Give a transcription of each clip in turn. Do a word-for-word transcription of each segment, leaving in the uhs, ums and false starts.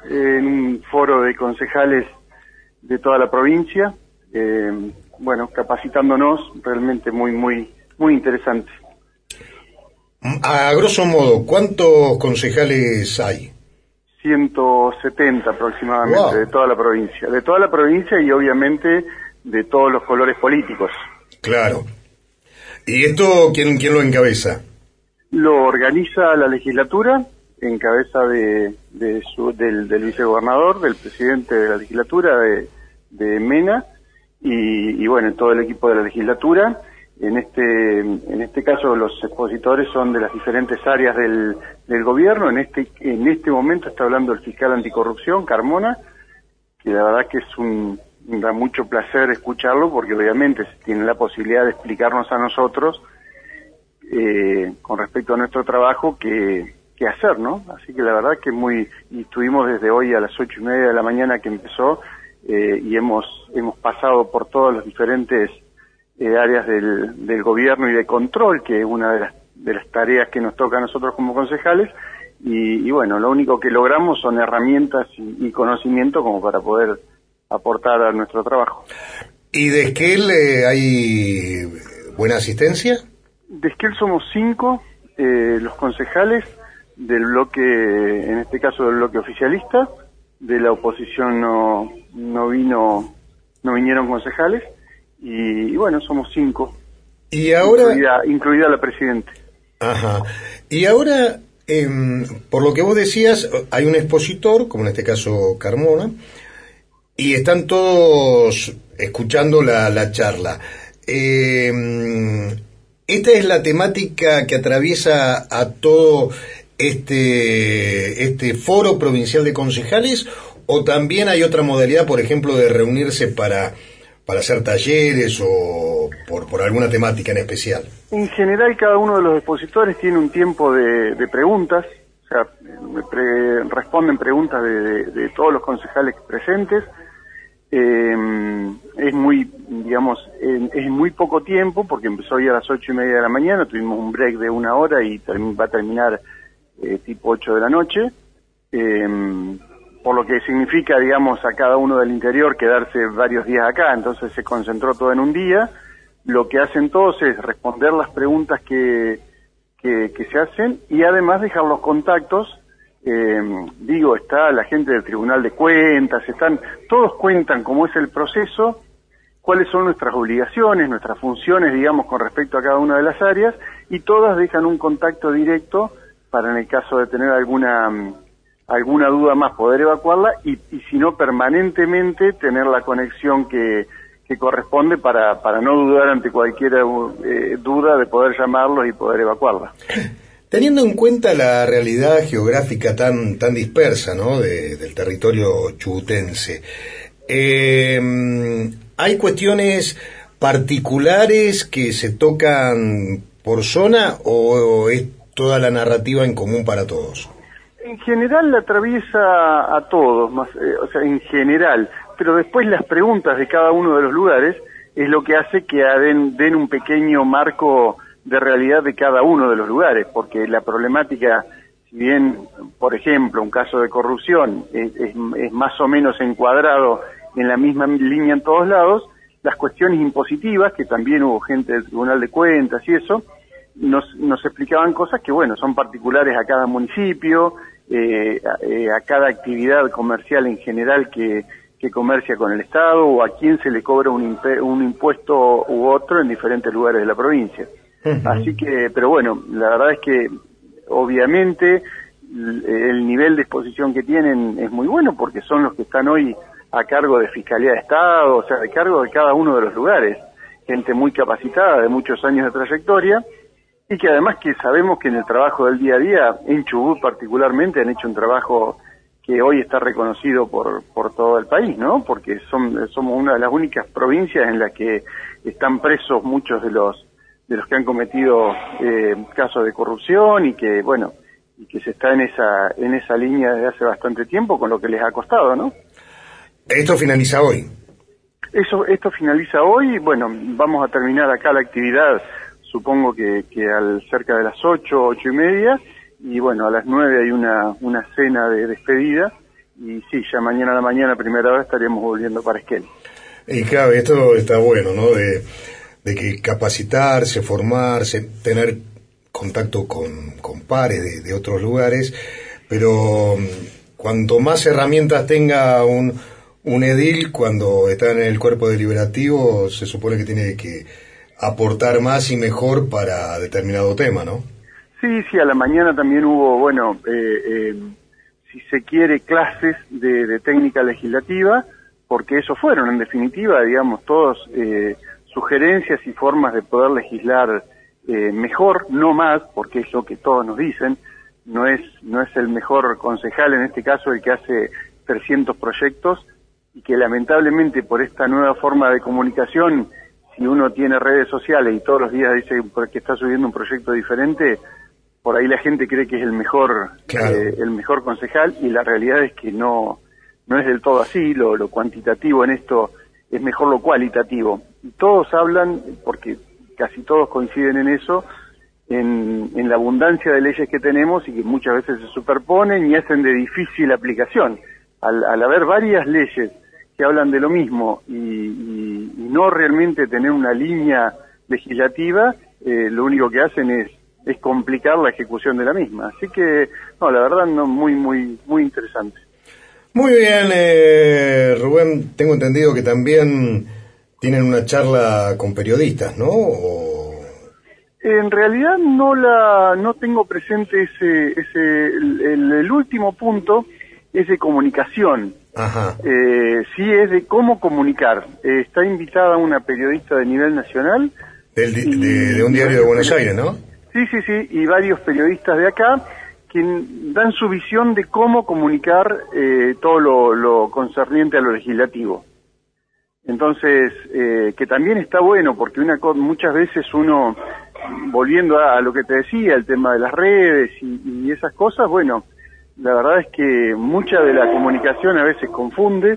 en un foro de concejales de toda la provincia, eh, bueno, capacitándonos, realmente muy, muy, muy interesante. A grosso modo, ¿cuántos concejales hay? ciento setenta aproximadamente, Wow. de toda la provincia, de toda la provincia y obviamente de todos los colores políticos. Claro. ¿Y esto quién, quién lo encabeza? Lo organiza la legislatura, en cabeza de, de su, del, del vicegobernador, del presidente de la legislatura, de, de Mena, y, y bueno, todo el equipo de la legislatura. En este, en este caso los expositores son de las diferentes áreas del, del gobierno. En este, en este momento está hablando el fiscal anticorrupción, Carmona, que la verdad que es un, da mucho placer escucharlo, porque obviamente tiene la posibilidad de explicarnos a nosotros eh, con respecto a nuestro trabajo qué, qué hacer, ¿no? Así que la verdad que muy, y estuvimos desde hoy a las ocho y media de la mañana que empezó, eh, y hemos, hemos pasado por todos los diferentes Eh, áreas del, del gobierno y de control, que es una de las, de las tareas que nos toca a nosotros como concejales, y, y bueno, lo único que logramos son herramientas y, y conocimiento como para poder aportar a nuestro trabajo. ¿Y de Esquel eh, hay buena asistencia? De Esquel somos cinco, eh, los concejales del bloque, en este caso del bloque oficialista, de la oposición no, no vino, no vinieron concejales, Y, y bueno, somos cinco. Y ahora... Incluida, incluida la presidenta. Ajá. Y ahora, eh, por lo que vos decías, hay un expositor, como en este caso Carmona, y están todos escuchando la, la charla. Eh, ¿Esta es la temática que atraviesa a todo este, este foro provincial de concejales, o también hay otra modalidad, por ejemplo, de reunirse para... para hacer talleres o por, por alguna temática en especial? En general, cada uno de los expositores tiene un tiempo de, de preguntas, o sea, pre, responden preguntas de, de, de todos los concejales presentes. Eh, es muy, digamos, en, es muy poco tiempo, porque empezó hoy a las ocho y media de la mañana, tuvimos un break de una hora y term, va a terminar eh, tipo ocho de la noche. Eh, por lo que significa, digamos, a cada uno del interior quedarse varios días acá, entonces se concentró todo en un día. Lo que hacen todos es responder las preguntas que, que, que se hacen y además dejar los contactos. Eh, digo, está la gente del Tribunal de Cuentas, están, todos cuentan cómo es el proceso, cuáles son nuestras obligaciones, nuestras funciones, digamos, con respecto a cada una de las áreas, y todas dejan un contacto directo para, en el caso de tener alguna... alguna duda más, poder evacuarla, y, y si no, permanentemente tener la conexión que, que corresponde para, para no dudar ante cualquier eh, duda, de poder llamarlos y poder evacuarla. Teniendo en cuenta la realidad geográfica tan, tan dispersa, ¿no?, de, del territorio chubutense, eh, ¿hay cuestiones particulares que se tocan por zona o es toda la narrativa en común para todos? En general la atraviesa a todos, más, eh, o sea, en general, pero después las preguntas de cada uno de los lugares es lo que hace que den, den un pequeño marco de realidad de cada uno de los lugares, porque la problemática, si bien, por ejemplo, un caso de corrupción es, es, es más o menos encuadrado en la misma línea en todos lados, las cuestiones impositivas, que también hubo gente del Tribunal de Cuentas y eso, nos, nos explicaban cosas que, bueno, son particulares a cada municipio, Eh, a, eh, a cada actividad comercial en general que, que comercia con el Estado, o a quién se le cobra un, imp- un impuesto u otro en diferentes lugares de la provincia. Uh-huh. Así que, pero bueno, la verdad es que obviamente el nivel de exposición que tienen es muy bueno, porque son los que están hoy a cargo de Fiscalía de Estado, o sea, de cargo de cada uno de los lugares, gente muy capacitada, de muchos años de trayectoria, y que además que sabemos que en el trabajo del día a día, en Chubut particularmente, han hecho un trabajo que hoy está reconocido por por todo el país, ¿no? Porque son, somos una de las únicas provincias en las que están presos muchos de los de los que han cometido eh, casos de corrupción, y que, bueno, y que se está en esa en esa línea desde hace bastante tiempo, con lo que les ha costado, ¿no? Esto finaliza hoy. Eso, esto finaliza hoy. Bueno, vamos a terminar acá la actividad, supongo que, que al cerca de las ocho, ocho y media, y bueno, a las nueve hay una, una cena de despedida, y sí, ya mañana a la mañana, primera hora, estaríamos volviendo para Esquel. Y claro, esto está bueno, ¿no? De, de que capacitarse, formarse, tener contacto con, con pares de, de otros lugares, pero cuanto más herramientas tenga un, un edil cuando está en el cuerpo deliberativo, se supone que tiene que aportar más y mejor para determinado tema, ¿no? Sí, sí, a la mañana también hubo, bueno, eh, eh, si se quiere, clases de, de técnica legislativa, porque eso fueron, en definitiva, digamos, todos eh, sugerencias y formas de poder legislar eh, mejor, no más, porque es lo que todos nos dicen, no es no es el mejor concejal, en este caso, el que hace trescientos proyectos, y que lamentablemente por esta nueva forma de comunicación, si uno tiene redes sociales y todos los días dice que está subiendo un proyecto diferente, por ahí la gente cree que es el mejor claro. eh, el mejor concejal, y la realidad es que no no es del todo así. Lo, lo cuantitativo en esto es mejor lo cualitativo. Y todos hablan, porque casi todos coinciden en eso, en, en la abundancia de leyes que tenemos y que muchas veces se superponen y hacen de difícil aplicación. Al, al haber varias leyes que hablan de lo mismo y, y, y no realmente tener una línea legislativa, eh, lo único que hacen es es complicar la ejecución de la misma. Así que, no, la verdad, no, muy, muy, muy interesante. Muy bien, eh, Rubén, tengo entendido que también tienen una charla con periodistas, ¿no? O... En realidad no la, no tengo presente ese, ese, el, el, el último punto es de comunicación. Ajá. Eh, sí es de cómo comunicar. Eh, está invitada una periodista de nivel nacional. Del, y, de, de un diario de Buenos Aires, ¿no? Sí, sí, sí, y varios periodistas de acá que dan su visión de cómo comunicar eh, todo lo, lo concerniente a lo legislativo. Entonces, eh, que también está bueno, porque una muchas veces uno, volviendo a, a lo que te decía, el tema de las redes y, y esas cosas, bueno, la verdad es que mucha de la comunicación a veces confunde,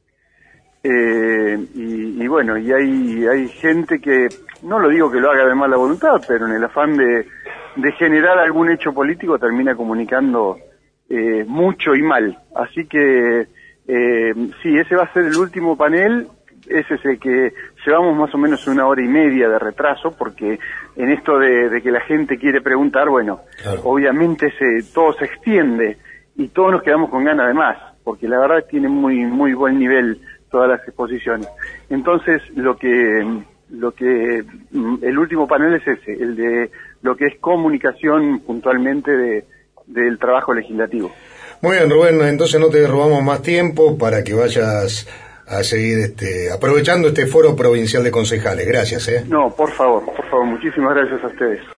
eh, y, y bueno, y hay, hay gente que, no lo digo que lo haga de mala voluntad, pero en el afán de, de generar algún hecho político termina comunicando eh, mucho y mal. Así que eh, sí, ese va a ser el último panel. Ese es el que llevamos más o menos una hora y media de retraso, porque en esto de, de que la gente quiere preguntar, bueno, claro. Obviamente se, todo se extiende y todos nos quedamos con ganas de más, porque la verdad tiene muy muy buen nivel todas las exposiciones. Entonces, lo que lo que el último panel es ese, el de lo que es comunicación puntualmente de del trabajo legislativo. Muy bien, Rubén, entonces no te robamos más tiempo para que vayas a seguir este aprovechando este foro provincial de concejales. Gracias, ¿eh? No, por favor, por favor, muchísimas gracias a ustedes.